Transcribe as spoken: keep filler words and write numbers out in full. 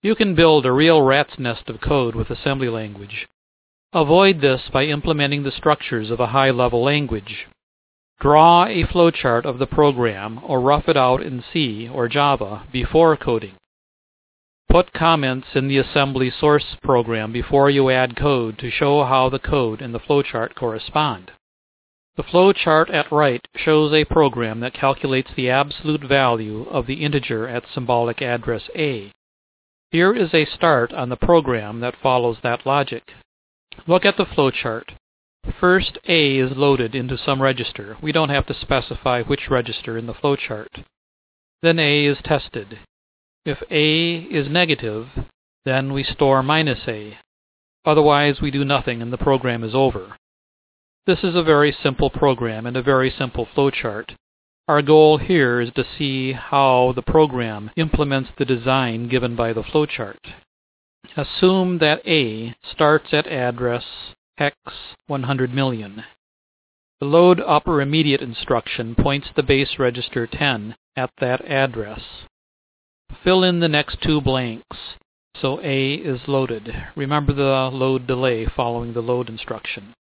You can build a real rat's nest of code with assembly language. Avoid this by implementing the structures of a high-level language. Draw a flowchart of the program or rough it out in C or Java before coding. Put comments in the assembly source program before you add code to show how the code and the flowchart correspond. The flowchart at right shows a program that calculates the absolute value of the integer at symbolic address A. Here is a start on the program that follows that logic. Look at the flowchart. First, A is loaded into some register. We don't have to specify which register in the flowchart. Then A is tested. If A is negative, then we store minus A. Otherwise, we do nothing and the program is over. This is a very simple program and a very simple flowchart. Our goal here is to see how the program implements the design given by the flowchart. Assume that A starts at address hex one hundred million. The load upper immediate instruction points the base register ten at that address. Fill in the next two blanks so A is loaded. Remember the load delay following the load instruction.